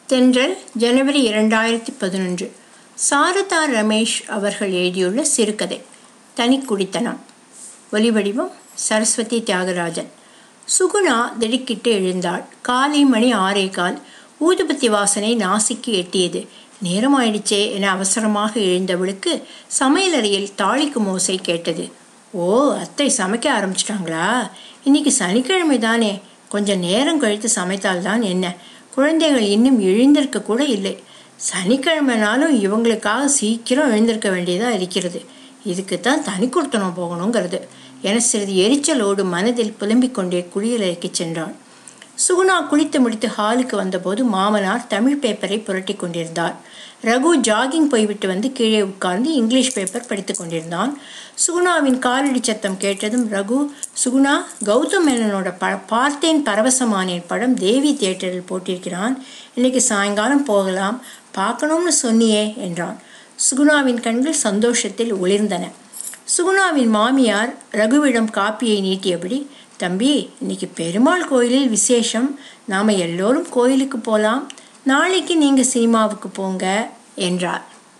தென்றல் ஜனவரி 2011. சாரதா ரமேஷ் அவர்கள் எழுதியுள்ள சிறுகதை தனிக்குடித்தனம். ஒலிவடிவம் சரஸ்வதி தியாகராஜன். சுகுணா திடுக்கிட்டு எழுந்தாள். காலை மணி 6:15. ஊதுபத்தி வாசனை நாசிக்கு எட்டியது. நேரமாயிடுச்சே என அவசரமாக எழுந்தவளுக்கு சமையலறையில் தாளிக்கும் ஓசை கேட்டது. ஓ, அத்தை சமைக்க ஆரம்பிச்சிட்டாங்களா? இன்னைக்கு சனிக்கிழமை தானே, கொஞ்சம் நேரம் கழித்து சமைத்தால்தான் என்ன? குழந்தைகள் இன்னும் எழுந்திருக்க கூட இல்லை. சனிக்கிழமைனாலும் இவங்களுக்காக சீக்கிரம் எழுந்திருக்க வேண்டியதாக இருக்கிறது. இதுக்குத்தான் தனி கொடுத்தனம் போகணுங்கிறது என சிறிது எரிச்சலோடு மனதில் புலம்பிக் கொண்டே குளியலறைக்கு சென்றாள். சுகுணா குளித்து முடித்து ஹாலுக்கு வந்தபோது மாமனார் தமிழ் பேப்பரை புரட்டி கொண்டிருந்தார். ரகு ஜாகிங் போய்விட்டு வந்து கீழே உட்கார்ந்து இங்கிலீஷ் பேப்பர் படித்து கொண்டிருந்தான். சுகுணாவின் காலடி சத்தம் கேட்டதும் ரகு, சுகுணா, கௌதம் மேனனோட பார்த்தேன் பரவசமானேன் படம் தேவி தியேட்டரில் போட்டிருக்கிறான். இன்னைக்கு சாயங்காலம் போகலாம், பார்க்கணும்னு சொன்னியே என்றான். சுகுணாவின் கண்கள் சந்தோஷத்தில் ஒளிர்ந்தன. சுகுணாவின் மாமியார் ரகுவிடம் காப்பியை நீட்டியபடி, தம்பி, இன்னைக்கு பெருமாள் கோயிலில் விசேஷம், நாம் எல்லோரும் கோயிலுக்கு போகலாம், நாளைக்கு நீங்கள் சினிமாவுக்கு போங்க என்றார்.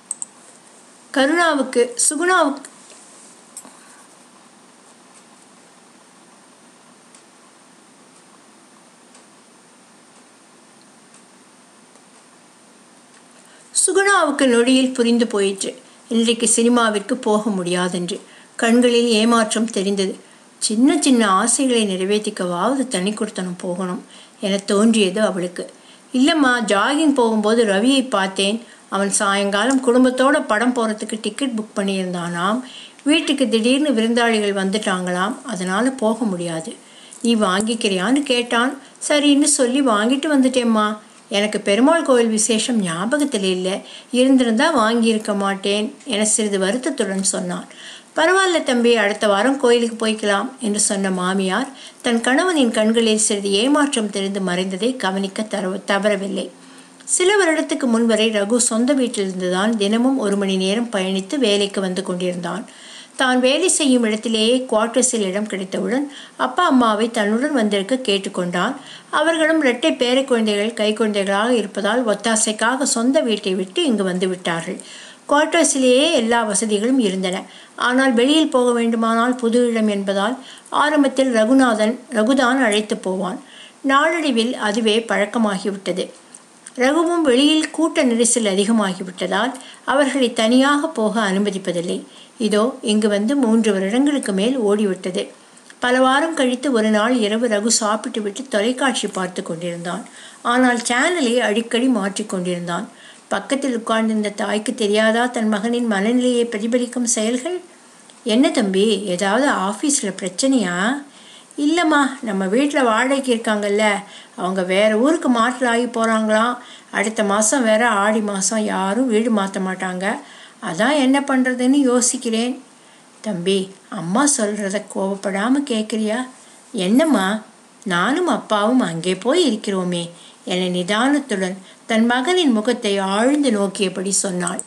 சுகுணாவுக்கு நொடியில் புரிந்து போயிற்று. இன்றைக்கு சினிமாவிற்கு போக முடியாதென்று. கண்களில் ஏமாற்றம் தெரிந்தது. சின்ன சின்ன ஆசைகளை நிறைவேற்றிக்கவாவது தனி கொடுத்தனம் போகணும் என தோன்றியது அவளுக்கு. இல்லைம்மா, ஜாகிங் போகும்போது ரவியை பார்த்தேன். அவன் சாயங்காலம் குடும்பத்தோட படம் போகிறதுக்கு டிக்கெட் புக் பண்ணியிருந்தானாம். வீட்டுக்கு திடீர்னு விருந்தாளிகள் வந்துட்டாங்களாம், அதனால் போக முடியாது. நீ வாங்கிக்கிறியான்னு கேட்டான். சரின்னு சொல்லி வாங்கிட்டு வந்துட்டேம்மா. எனக்கு பெருமாள் கோவில் விசேஷம் ஞாபகத்தில் இல்லை, இருந்திருந்தா வாங்கியிருக்க மாட்டேன் என சிறிது வருத்தத்துடன் சொன்னான். பரவாயில்ல தம்பி, அடுத்த வாரம் கோயிலுக்கு போய்க்கலாம் என்று சொன்ன மாமியார் தன் கணவனின் கண்களில் சிறிது ஏமாற்றம் தெரிந்து மறைந்ததை கவனிக்க தவறவில்லை. சில வருடத்துக்கு முன்வரை ரகு சொந்த வீட்டிலிருந்துதான் தினமும் 1 மணி நேரம் பயணித்து வேலைக்கு வந்து கொண்டிருந்தான். தான் வேலை செய்யும் இடத்திலேயே குவார்ட்டர்ஸில் இடம் கிடைத்தவுடன் அப்பா அம்மாவை தன்னுடன் வந்திருக்க கேட்டுக்கொண்டான். அவர்களும் இரட்டை பேர குழந்தைகள் கை குழந்தைகளாக இருப்பதால் ஒத்தாசைக்காக சொந்த வீட்டை விட்டு இங்கு வந்து விட்டார்கள். குவார்ட்டர்ஸிலேயே எல்லா வசதிகளும் இருந்தன. ஆனால் வெளியில் போக வேண்டுமானால் புது இடம் என்பதால் ஆரம்பத்தில் ரகுதான் அழைத்து போவான். நாளடைவில் அதுவே பழக்கமாகிவிட்டது. ரகுவும் வெளியில் கூட்ட நெரிசல் அதிகமாகிவிட்டதால் அவர்களை தனியாக போக அனுமதிப்பதில்லை. இதோ இங்கு வந்து 3 வருடங்களுக்கு மேல் ஓடிவிட்டது. பல வாரம் கழித்து ஒரு நாள் இரவு ரகு சாப்பிட்டு விட்டு தொலைக்காட்சி பார்த்து கொண்டிருந்தான். ஆனால் சேனலை அடிக்கடி மாற்றிக்கொண்டிருந்தான். பக்கத்தில் உட்கார்ந்திருந்த தாய்க்கு தெரியாதா தன் மகனின் மனநிலையை பிரதிபலிக்கும் செயல்கள்? என்ன தம்பி, ஏதாவது ஆஃபீஸில் பிரச்சனையா? இல்லைம்மா, நம்ம வீட்டில் வாடகைக்கு இருக்காங்கல்ல, அவங்க வேறு ஊருக்கு மாற்றலாகி போகிறாங்களாம். அடுத்த மாதம் வேற ஆடி மாதம் யாரும் வீடு மாற்ற மாட்டாங்க. அதான் என்ன பண்ணுறதுன்னு யோசிக்கிறேன். தம்பி, அம்மா சொல்கிறத கோபப்படாமல் கேட்குறியா? என்னம்மா, நானும் அப்பாவும் அங்கே போய் இருக்கிறோமே என நிதானத்துடன் தன் மகனின் முகத்தை ஆழ்ந்து நோக்கியபடி சொன்னாள்.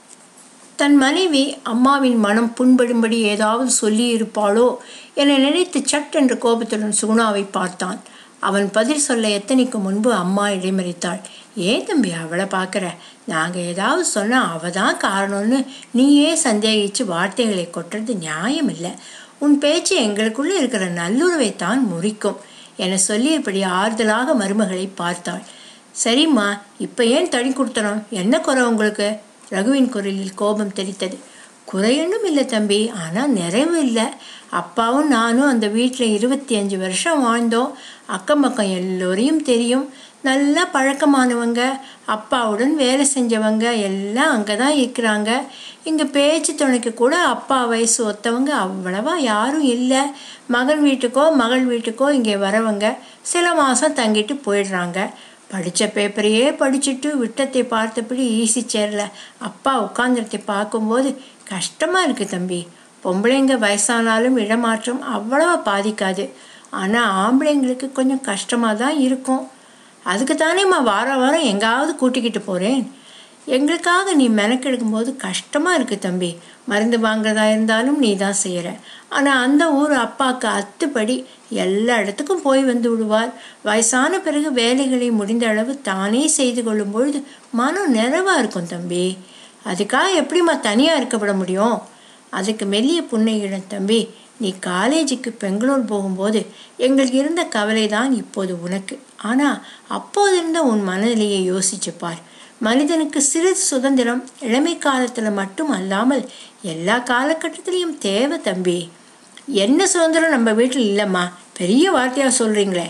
தன் மனைவி அம்மாவின் மனம் புண்படும்படி ஏதாவது சொல்லியிருப்பாளோ என நினைத்து சட்டென்று கோபத்துடன் சுகுணாவை பார்த்தான். அவன் பதில் சொல்ல எத்தனைக்கு முன்பு அம்மா இடைமறித்தாள். ஏன் தம்பி அவளை பார்க்குற? நாங்கள் ஏதாவது சொன்னால் அவள் தான் காரணம்னு நீயே சந்தேகித்து வார்த்தைகளை கொட்டுறது நியாயம் இல்லை. உன் பேச்சு எங்களுக்குள்ளே இருக்கிற நல்லுறவை தான் முறிக்கும் என சொல்லியபடி ஆறுதலாக மருமகளை பார்த்தாள். சரிம்மா, இப்போ ஏன் தனி கொடுத்தனும்? என்ன குறை உங்களுக்கு? ரகுவின் குரலில் கோபம் தெரித்தது. குறையொன்றும் இல்லை தம்பி, ஆனால் நிறைவு இல்லை. அப்பாவும் நானும் அந்த வீட்டில் 25 வருஷம் வாழ்ந்தோம். அக்கம் பக்கம் எல்லோரையும் தெரியும். நல்லா பழக்கமானவங்க, அப்பாவுடன் வேலை செஞ்சவங்க எல்லாம் அங்கே தான் இருக்கிறாங்க. இங்கே பேச்சு துணைக்கு கூட அப்பா வயசு ஒத்தவங்க அவ்வளவா யாரும் இல்லை. மகன் வீட்டுக்கோ மகள் வீட்டுக்கோ இங்கே வரவங்க சில மாதம் தங்கிட்டு போயிடுறாங்க. படித்த பேப்பரையே படிச்சுட்டு விட்டத்தை பார்த்தபடி ஈஸி சேரில் அப்பா உட்காந்துருத்தை பார்க்கும்போது கஷ்டமாக இருக்குது தம்பி. பொம்பளைங்க வயசானாலும் இடமாற்றம் அவ்வளவா பாதிக்காது. ஆனால் ஆம்பளைங்களுக்கு கொஞ்சம் கஷ்டமாக தான் இருக்கும். அதுக்கு தானேம்மா வாரம் வாரம் எங்காவது கூட்டிக்கிட்டு போகிறேன். எங்களுக்காக நீ மெனக்கெடுக்கும் போது கஷ்டமாக இருக்குது தம்பி. மருந்து வாங்குறதா இருந்தாலும் நீ தான் செய்கிற. ஆனால் அந்த ஊர் அப்பாவுக்கு அத்துப்படி எல்லா இடத்துக்கும் போய் வந்து விடுவார். வயசான பிறகு வேலைகளை முடிந்த அளவு தானே செய்து கொள்ளும் பொழுது மனம் நிறைவாக இருக்கும் தம்பி. அதுக்காக எப்படிம்மா தனியாக இருக்கப்பட முடியும்? அதுக்கு மெல்லிய புன்னையிடம், தம்பி நீ காலேஜுக்கு பெங்களூர் போகும்போது எங்களுக்கு இருந்த கவலை தான் இப்போது உனக்கு. ஆனால் அப்போது இருந்த உன் மனநிலையை யோசிச்சுப்பார். மனிதனுக்கு சிறிது சுதந்திரம் இளமை காலத்தில் மட்டும் அல்லாமல் எல்லா காலகட்டத்திலையும் தேவை தம்பி. என்ன சுதந்திரம் நம்ம வீட்டில் இல்லைம்மா? பெரிய வார்த்தையாக சொல்கிறீங்களே.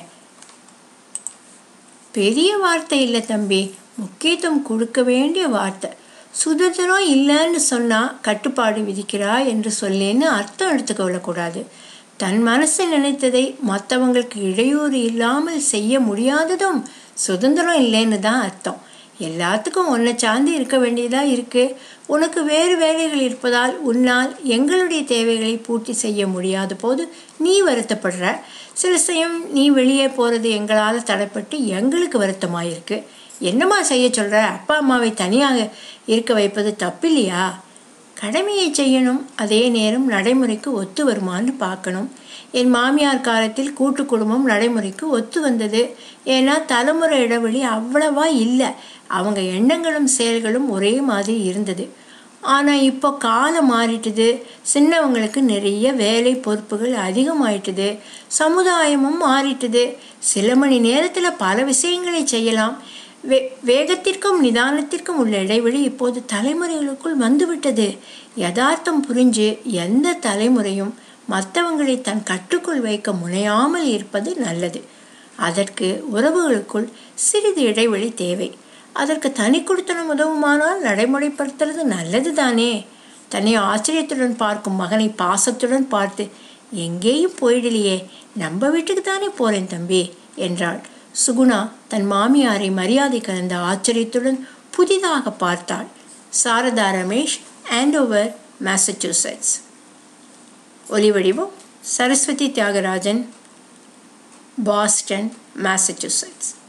பெரிய வார்த்தை இல்லை தம்பி, முக்கியத்துவம் கொடுக்க வேண்டிய வார்த்தை. சுதந்திரம் இல்லைன்னு சொன்னால் கட்டுப்பாடு விதிக்கிறா என்று சொல்லேன்னு அர்த்தம் எடுத்துக்கொள்ளக்கூடாது. தன் மனசு நினைத்ததை மற்றவங்களுக்கு இடையூறு இல்லாமல் செய்ய முடியாததும் சுதந்திரம் இல்லைன்னு தான் அர்த்தம். எல்லாத்துக்கும் உன்னை சார்ந்து இருக்க வேண்டியதாக இருக்குது. உனக்கு வேறு வேலைகள் இருப்பதால் உன்னால் எங்களுடைய தேவைகளை பூர்த்தி செய்ய முடியாத போது நீ வருத்தப்படுற. சில சமயம் நீ வெளியே போகிறது எங்களால் தடைப்பட்டு எங்களுக்கு வருத்தமாயிருக்கு. என்னம்மா செய்ய சொல்கிற? அப்பா அம்மாவை தனியாக இருக்க வைப்பது தப்பில்லையா? கடமையை செய்யணும், அதே நேரம் நடைமுறைக்கு ஒத்து வருமானு பார்க்கணும். என் மாமியார் காலத்தில் கூட்டு குடும்பம் நடைமுறைக்கு ஒத்து வந்தது. ஏன்னா தலைமுறை இடைவெளி அவ்வளவா இல்லை. அவங்க எண்ணங்களும் செயல்களும் ஒரே மாதிரி இருந்தது. ஆனால் இப்போ காலம் மாறிட்டுது. சின்னவங்களுக்கு நிறைய வேலை பொறுப்புகள் அதிகமாயிட்டுது. சமுதாயமும் மாறிட்டுது. சில மணி நேரத்தில் பல விஷயங்களை செய்யலாம். வேகத்திற்கும் நிதானத்திற்கும் உள்ள இடைவெளி இப்போது தலைமுறைகளுக்குள் வந்துவிட்டது. யதார்த்தம் புரிஞ்சு எந்த தலைமுறையும் மற்றவங்களை தன் கட்டுக்குள் வைக்க முனையாமல் இருப்பது நல்லது. அதற்கு உறவுகளுக்குள் சிறிது இடைவெளி தேவை. அதற்கு தனி கொடுத்தனம் உதவுமானால் நடைமுறைப்படுத்துறது நல்லது தானே. தன்னை ஆச்சரியத்துடன் பார்க்கும் மகனை பாசத்துடன் பார்த்து, எங்கேயும் போயிடலையே, நம்ம வீட்டுக்கு தானே போறேன் தம்பி என்றாள். சுகுணா தன் மாமியாரை மரியாதை கலந்த ஆச்சரியத்துடன் புதிதாக பார்த்தாள். Sarada Ramesh, Andover, Massachusetts. ஒலிவடிவம் சரஸ்வதி தியாகராஜன், பாஸ்டன், மாசச்சூசெட்ஸ்.